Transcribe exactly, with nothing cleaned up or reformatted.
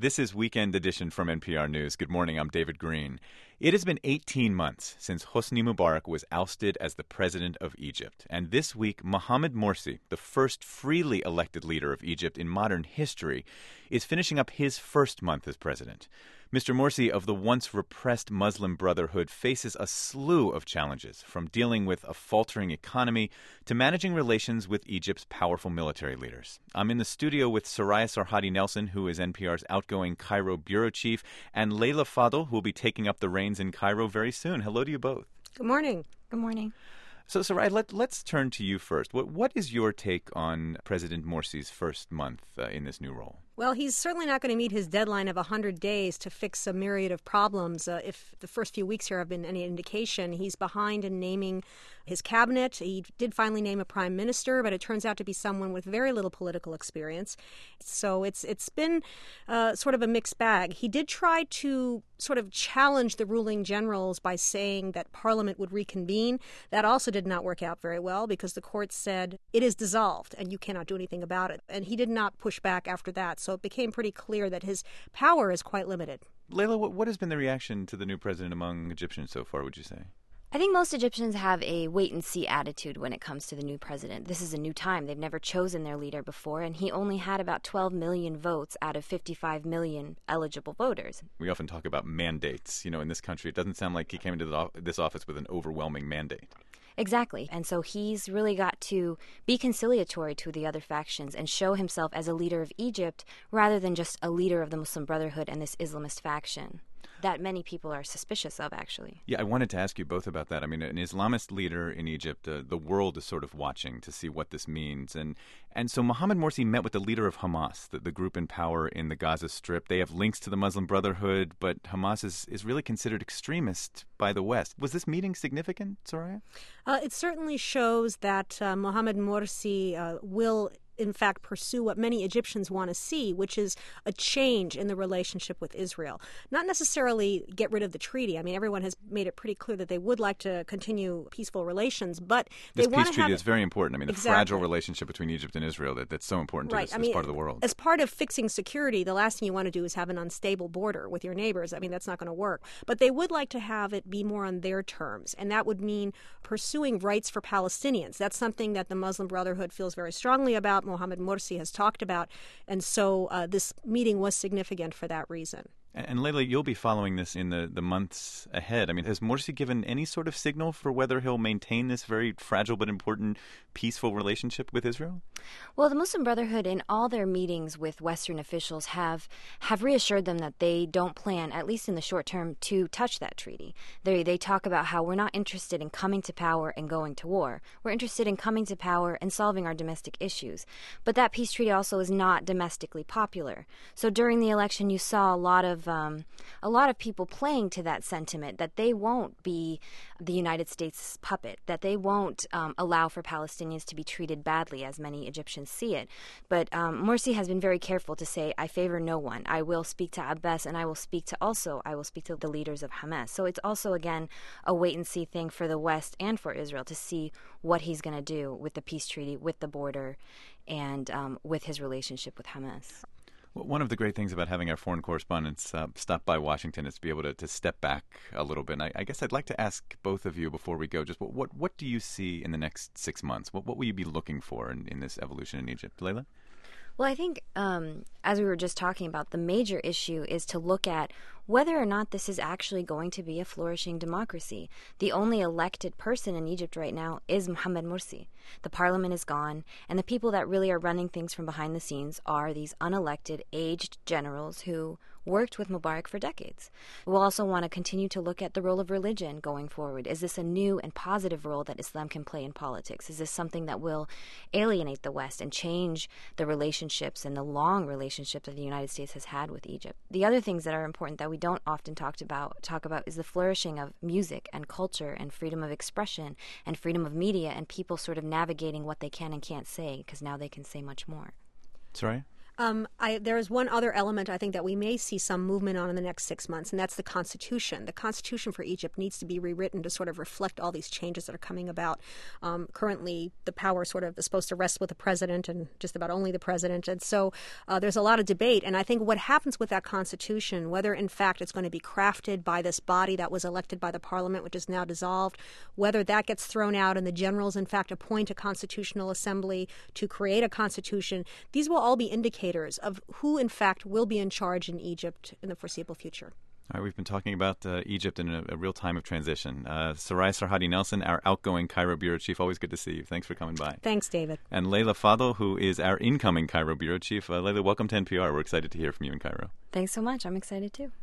This is Weekend Edition from N P R News. Good morning, I'm David Green. It has been eighteen months since Hosni Mubarak was ousted as the president of Egypt. And this week, Mohamed Morsi, the first freely elected leader of Egypt in modern history, is finishing up his first month as president. Mister Morsi of the once repressed Muslim Brotherhood faces a slew of challenges, from dealing with a faltering economy to managing relations with Egypt's powerful military leaders. I'm in the studio with Soraya Sarhadi Nelson, who is N P R's outgoing Cairo bureau chief, and Leila Fadel, who will be taking up the reins in Cairo very soon. Hello to you both. Good morning. Good morning. So, Soraya, let, let's turn to you first. What, what is your take on President Morsi's first month uh, in this new role? Well, he's certainly not going to meet his deadline of one hundred days to fix a myriad of problems. Uh, if the first few weeks here have been any indication, he's behind in naming his cabinet. He did finally name a prime minister, but it turns out to be someone with very little political experience. So it's it's been uh, sort of a mixed bag. He did try to sort of challenge the ruling generals by saying that Parliament would reconvene. That also did not work out very well because the court said it is dissolved and you cannot do anything about it. And he did not push back after that. So it became pretty clear that his power is quite limited. Leila, what, what has been the reaction to the new president among Egyptians so far, would you say? I think most Egyptians have a wait-and-see attitude when it comes to the new president. This is a new time. They've never chosen their leader before, and he only had about twelve million votes out of fifty-five million eligible voters. We often talk about mandates. You know, in this country, it doesn't sound like he came into this office with an overwhelming mandate. Exactly. And so he's really got to be conciliatory to the other factions and show himself as a leader of Egypt rather than just a leader of the Muslim Brotherhood and this Islamist faction that many people are suspicious of, actually. Yeah, I wanted to ask you both about that. I mean, an Islamist leader in Egypt, uh, the world is sort of watching to see what this means. And and so Mohamed Morsi met with the leader of Hamas, the, the group in power in the Gaza Strip. They have links to the Muslim Brotherhood, but Hamas is, is really considered extremist by the West. Was this meeting significant, Soraya? Uh, it certainly shows that uh, Mohamed Morsi uh, will in fact pursue what many Egyptians want to see, which is a change in the relationship with Israel. Not necessarily get rid of the treaty. I mean, everyone has made it pretty clear that they would like to continue peaceful relations, but they this want to have... This peace treaty is very important. I mean, the exactly. fragile relationship between Egypt and Israel that, that's so important to right. this, I this mean, part of the world. As part of fixing security, the last thing you want to do is have an unstable border with your neighbors. I mean, that's not going to work. But they would like to have it be more on their terms, and that would mean pursuing rights for Palestinians. That's something that the Muslim Brotherhood feels very strongly about. Mohamed Morsi has talked about, and so uh, this meeting was significant for that reason. And, and Leila, you'll be following this in the, the months ahead. I mean, has Morsi given any sort of signal for whether he'll maintain this very fragile but important peaceful relationship with Israel? Well, the Muslim Brotherhood in all their meetings with Western officials have have reassured them that they don't plan, at least in the short term, to touch that treaty. They they talk about how we're not interested in coming to power and going to war. We're interested in coming to power and solving our domestic issues. But that peace treaty also is not domestically popular. So during the election, you saw a lot of um, a lot of people playing to that sentiment that they won't be the United States' puppet, that they won't um, allow for Palestinians to be treated badly, as many Egyptians see it. But um, Morsi has been very careful to say, I favor no one. I will speak to Abbas, and I will speak to also, I will speak to the leaders of Hamas. So it's also, again, a wait-and-see thing for the West and for Israel to see what he's going to do with the peace treaty, with the border, and um, with his relationship with Hamas. Well, one of the great things about having our foreign correspondents uh, stop by Washington is to be able to, to step back a little bit. And I, I guess I'd like to ask both of you before we go, just what what, what do you see in the next six months? What what will you be looking for in, in this evolution in Egypt? Leila? Well, I think, um, as we were just talking about, the major issue is to look at whether or not this is actually going to be a flourishing democracy. The only elected person in Egypt right now is Mohamed Morsi. The parliament is gone, and the people that really are running things from behind the scenes are these unelected, aged generals who worked with Mubarak for decades. We'll also want to continue to look at the role of religion going forward. Is this a new and positive role that Islam can play in politics? Is this something that will alienate the West and change the relationships and the long relationships that the United States has had with Egypt? The other things that are important that we don't often talk about talk about is the flourishing of music and culture and freedom of expression and freedom of media and people sort of navigating what they can and can't say, because now they can say much more. Sorry? Um, I, there is one other element I think that we may see some movement on in the next six months, and that's the Constitution. The Constitution for Egypt needs to be rewritten to sort of reflect all these changes that are coming about. Um, currently, the power sort of is supposed to rest with the president and just about only the president. And so uh, there's a lot of debate. And I think what happens with that Constitution, whether in fact it's going to be crafted by this body that was elected by the parliament, which is now dissolved, whether that gets thrown out and the generals in fact appoint a constitutional assembly to create a constitution, these will all be indicators of who in fact will be in charge in Egypt in the foreseeable future. All right, we've been talking about uh, Egypt in a, a real time of transition. Uh, Soraya Sarhadi Nelson, our outgoing Cairo bureau chief, always good to see you. Thanks for coming by. Thanks, David. And Leila Fadel, who is our incoming Cairo bureau chief. Uh, Leila, welcome to N P R. We're excited to hear from you in Cairo. Thanks so much. I'm excited too.